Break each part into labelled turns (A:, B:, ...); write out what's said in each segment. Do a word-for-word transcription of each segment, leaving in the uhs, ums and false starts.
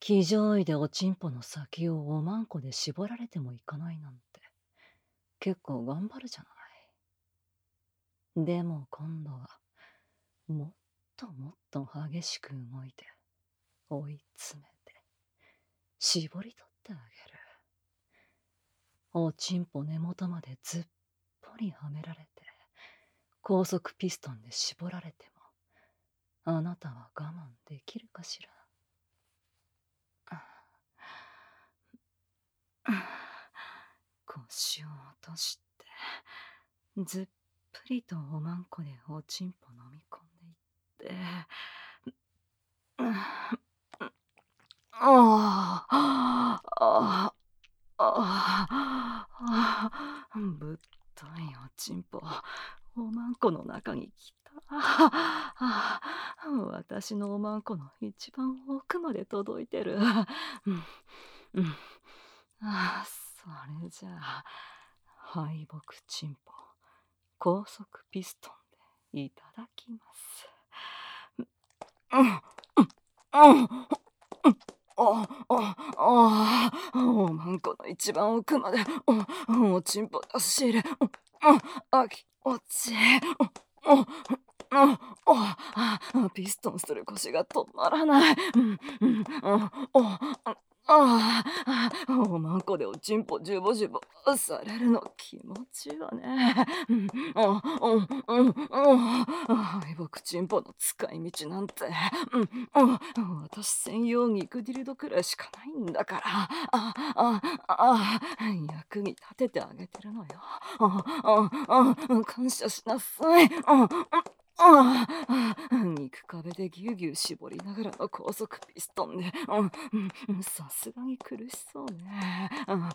A: 騎乗位でおちんぽの先をおまんこで絞られてもいかないなんて、結構頑張るじゃない。でも今度は、もっともっと激しく動いて、追い詰めて、絞り取ってあげる。おちんぽ根元までずっぽりはめられて、高速ピストンで絞られても、あなたは我慢できるかしら。腰を落として、ずっぷりとおまんこでおちんぽ飲み込んでいって、ああ、ああ、あぶっといおちんぽ、おまんこの中に来た。あ私のおまんこの一番奥まで届いてる。うん、うん。あそれじゃあ、敗北チンポ、高速ピストンでいただきます。うん、うん、うん、うん。ああああおまんこの一番奥までおおちんぽ出し入れあ気持ちいいピストンする腰が止まらないああおまんこでおちんぽじゅぼじゅぼされるの気持ちいいわね敗北チンポの使い道なんて私専用肉ディルドくらいしかないんだからあああ役に立ててあげてるのよ感謝しなさい肉壁でぎゅうぎゅう絞りながらの高速ピストンでさすがに苦しそうね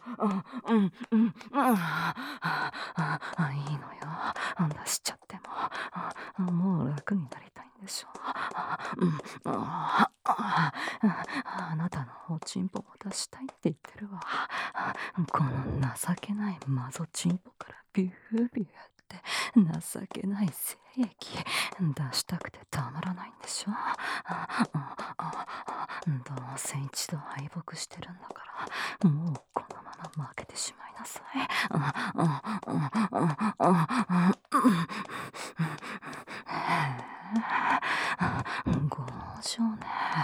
A: いいのよ出しちゃってももう楽になりたいんでしょあなたのおちんぽも出したいって言ってるわこの情けないマゾチンポからビュービューって情けない精液出したくてたまらないんでしょどうせ一度敗北してるんだからもうこのまま負けてしまいなさい強情ね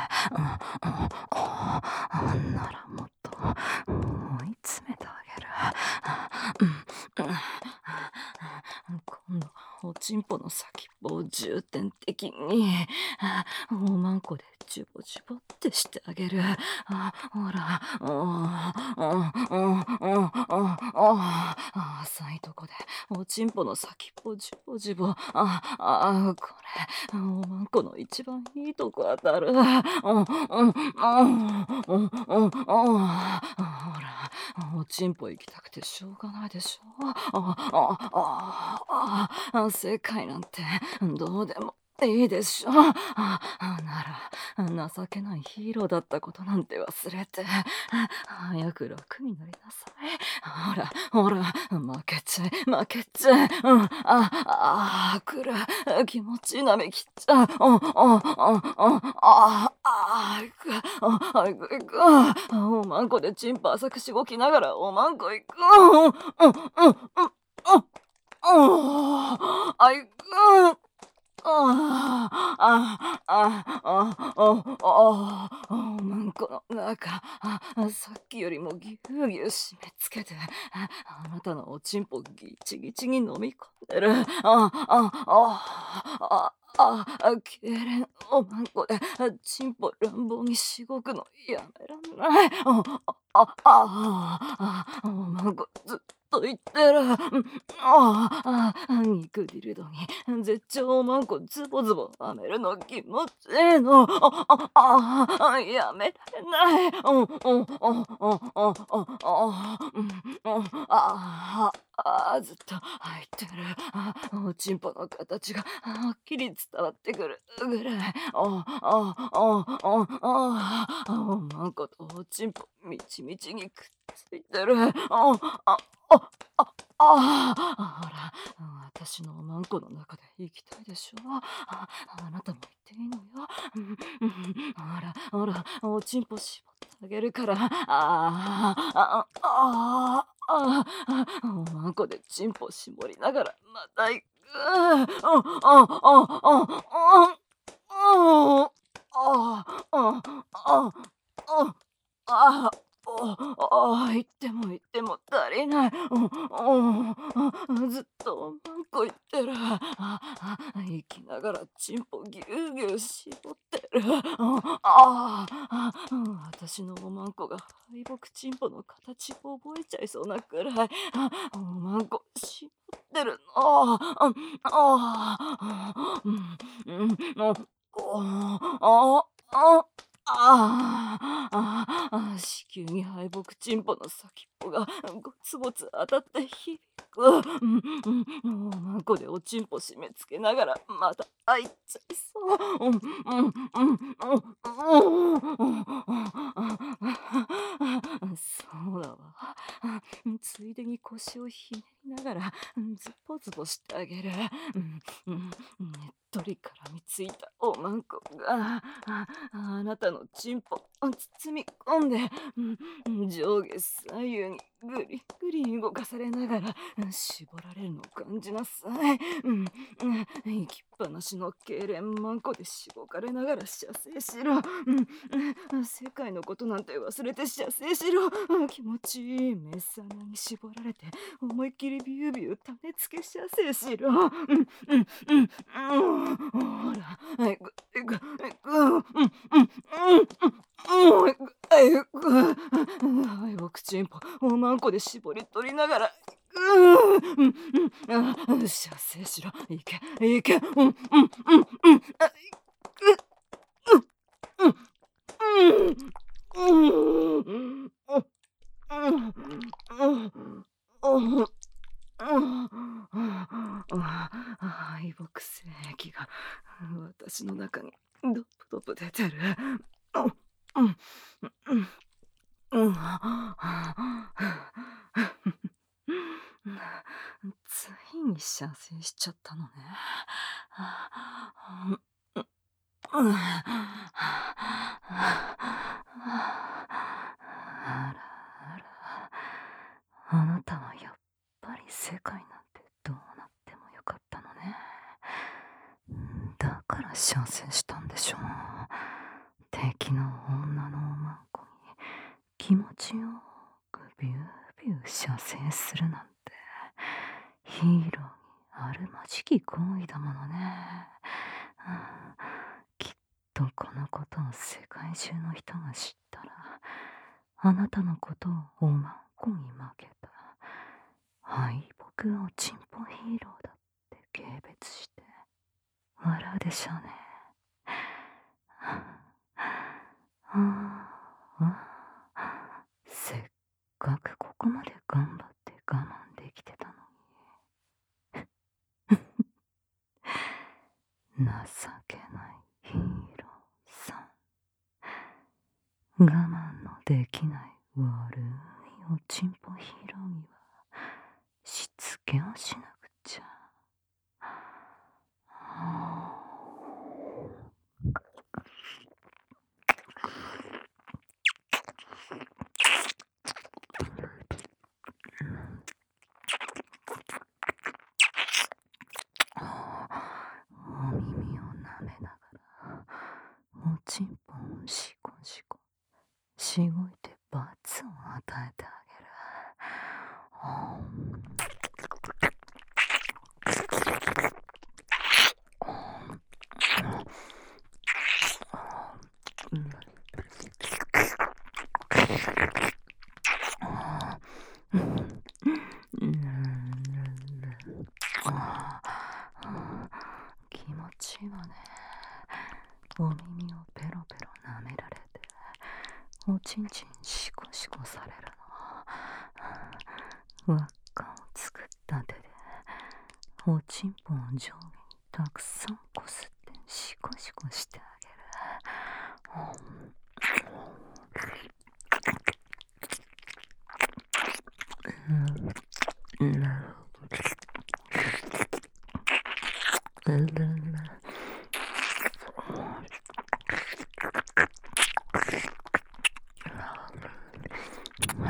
A: ならもっと追い詰めてあげる今度はおちんぽの先っぽを重点的におまんこでジュボジュボってしてあげるほら浅いとこでおちんぽの先っぽジュボジュボああこれおまんこの一番いいとこ当たるほらおちんぽ行きたくてしょうがないでしょ世界なんてどうでもいいでしょなら情けないヒーローだったことなんて忘れて早く楽になりなさいほらほら負けちゃい負けちゃいうんああくる気持ちいいなめきっちゃうあああああいくあいくいくおまんこでチンパ浅くしごきながらおまんこいくうんうんうんうんあいくああ、ああ、ああ、ああ、おまんこの中、あさっきよりもぎゅうぎゅう締め付けて、あなたのおちんぽぎちぎちに飲み込んでる。ああ、ああ、ああ、けいれんおまんこで、ちんぽ乱暴にしごくのやめらんない。ああ、ああ、おまんこずっと言ってる。ああ、肉ディルドに絶頂おまんこズボズボはめるの気持ちいいの。ああ、あやめられない。うん、うん、うん、うん、うん、うん、ああ、ずっと入ってる。おちんぽの形がはっきり伝わってくるぐらい。ああ、ああ、ああ、おまんことおちんぽみちみちにくっついてる。ああ、あ、あ、ああ、ほら、私のおまんこの中で生きたいでしょああなたも言っていいのよ。ほら、ほら、おちんぽ絞っあげるから。ああ、ああ、ああ、おまんこでチンポ絞りながらまた行く。ああ、ああ、ああ、ああ、ああ、ああ、ああ、言っても言っても足りない。うんうん、ずっとおまんこ言ってる。ああ、生きながらチンポぎゅうぎゅう絞ってる。ああ、あ私のおまんこが敗北チンポの形を覚えちゃいそうなくらい、あおまんこ絞ってるの。ああ、うん、うん、ああ、ああああ、子宮に敗北チンポの先っぽがゴツゴツ当たって響く。うんうん、もうマンコでおちんぽ締め付けながらまた開いちゃいそう。うんうんうんうんうんうん、そうだわ。ついでに腰をひねりながらズボズボしてあげる。うんうんねっとり絡みついたおまんこがああなたのチンポ包み込んで、うん、上下左右にぐりぐり動かされながら絞られるのを感じなさい。うん、うん、行きっぱなしの痙攣マンコでしごかれながら射精しろ。うん、世界のことなんて忘れて射精しろ。気持ちいいメス穴に絞られて思いっきりビュービュー種付け射精しろ。うんうんうんうん、ほら、えぐえぐえぐうんうんうんうんうんえぐ敗北チンポおまんこで絞り取りながらうんうんうん、射精しろ。いけいけ。うんうんうんうんあいくうんうんうんうんうんうん敗北精液が私の中にドップドップ出てる。うんうんうん、ついに射精しちゃったのね。うん、あらあら、あなたはやっぱり世界なんてどうなってもよかったのね。だから射精したんでしょう。敵の女のおまんこに気持ちよくビュービュー射精するなんてヒーローにあるまじき行為だものね。きっとこのことを世界中の人が知ったらあなたのことをおまんこに負けた敗北おちんぽヒーローだって軽蔑して笑うでしょうね。ああ、せっかくここまで頑張って我慢できてたのに情けないヒーローさん。我慢のできない悪いおちんぽヒーローにはしつけをしなくちゃ。お耳を舐めながらおちんぽをシコシコしごいて罰を与えてあげる。気持ちいいわね。お耳をペロペロ舐められておちんちんシコシコされるの。輪っかを作った手でおちんぽを上下にたくさんこすってシコシコしてあげる。うん、なるほど。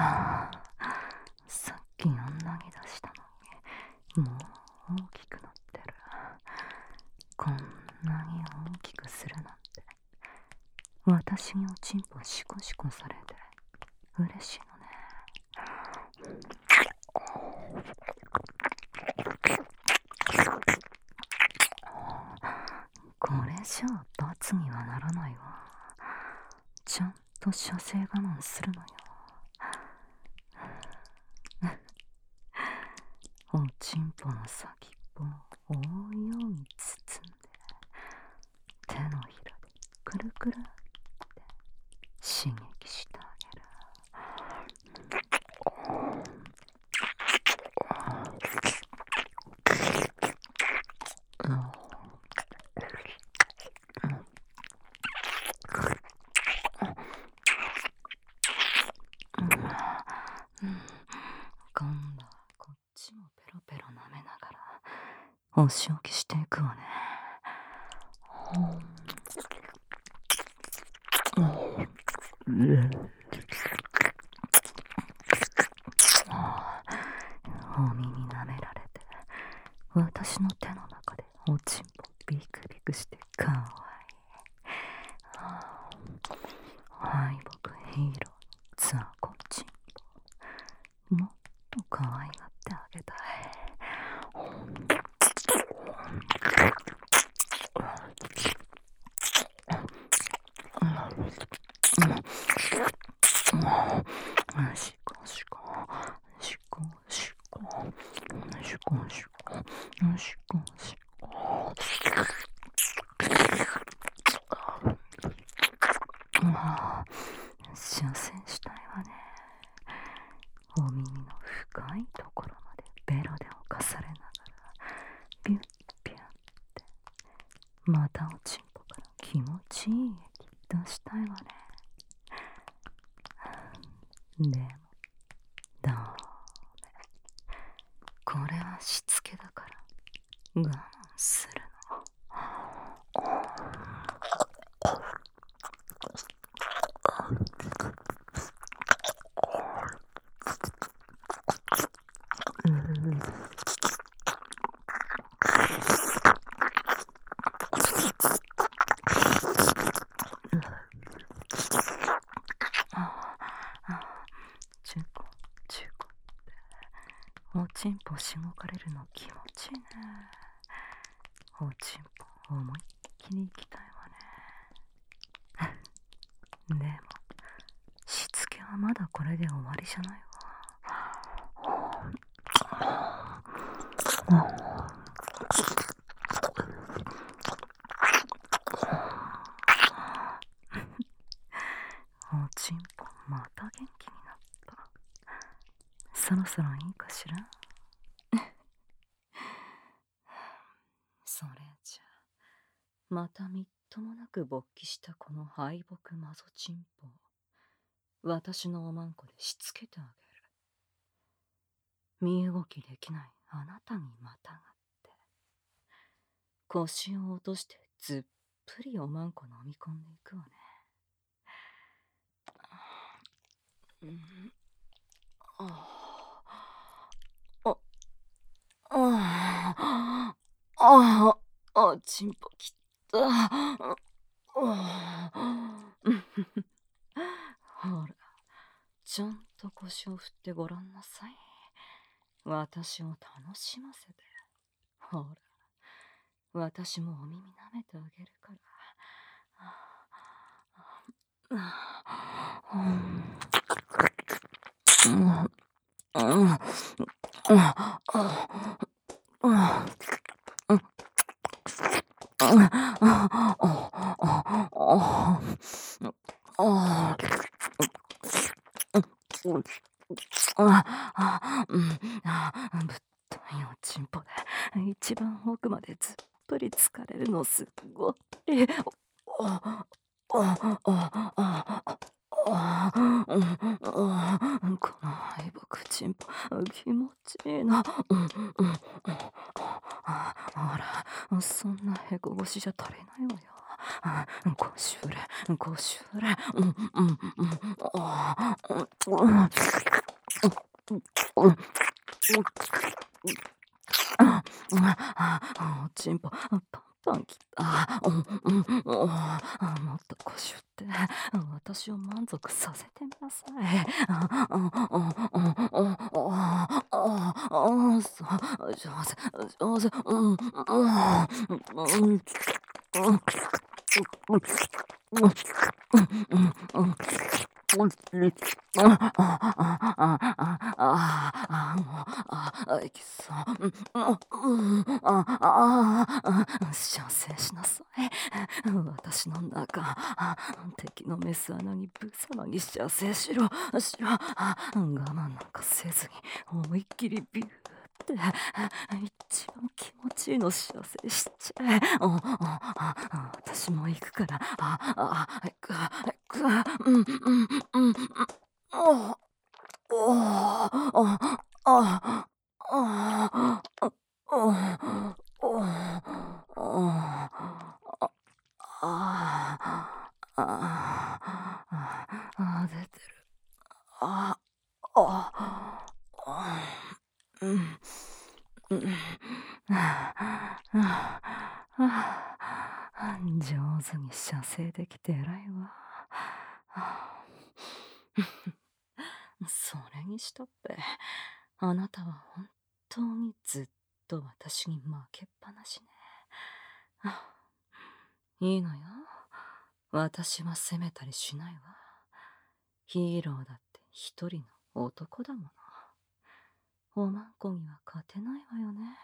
A: あさっきあんなに出したのに、もう大きくなってる。こんなに大きくするなんて、私におちんぽシコシコされて嬉しいのね。これじゃあ罰にはならないわ。ちゃんと射精我慢するのよ。おちんぽの先っぽを覆うように包んで、手のひらでくるくるって刺激してあげる。今度はこっちもペロペロ舐めながらお仕置きしていくわね。お耳舐められて、私の手の中でおちんぽビクビクしてかわいい。敗北ヒーローのザコチンポ、もっと可愛がってあげたい。シコシコシコシコシコシコシコシコ。射精したいわね。お耳の深いところまでベロで侵されながらビュッビュッってまたおちんぽから気持ちいい液出したいわね。でもダメ、これはしつけだから我慢するの。チュコチュコっておちんぽしごかれるの気持ちいいね。おちんぽ思いっきり行きたいわね。でもしつけはまだこれで終わりじゃないわ。おちんぽまた元気になった。そろそろいいかしら。それじゃまたみっともなく勃起したこの敗北マゾチンポを私のおまんこでしつけてあげる。身動きできないあなたにまたがって腰を落としてずっぷりおまんこ飲み込んでいくわね。うん、ああああああちんぽきった。ほら、ちゃんと腰を振ってごらんなさい。私を楽しませて。ほら、私もお耳舐めてあげるから。ぶっといおちんぽで一番奥までずっぷり疲れるのすっごい。この敗北チンポ気持ちいいな。ほら、そんなへこ腰じゃ足りないわよ。腰振れこしゅれ。うんうんうん。ああ、うんうん。ああ、おちんぽパンパンきた。うんうん。ああ、もっとこしゅって、私を満足させてみなさい。ああ、ああ、ああ、ああ、ああ、そう、上手、上手。うん、うん、うん、うん。いきそう。射精しなさい。私の中、敵のメス穴にぶさまに射精しろ。しろ。我慢なんかせずに、思いっきりビューって、一番気持ちいいの射精しちゃえ。私も行くから。あ、あ、行く、行く、うん、うん、うん、うん。おおあ、あ、あ、あ、おおあ、あ、あ、あ、出てる。あ、あ、あ、うん、うん。上手に射精できて偉いわ。それにしたって、あなたは本当にずっと私に負けっぱなしね。いいのよ。私は責めたりしないわ。ヒーローだって一人の男だもの。おまんこには勝てないわよね。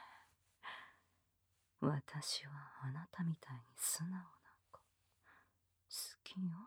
A: 私はあなたみたいに素直な子、好きよ。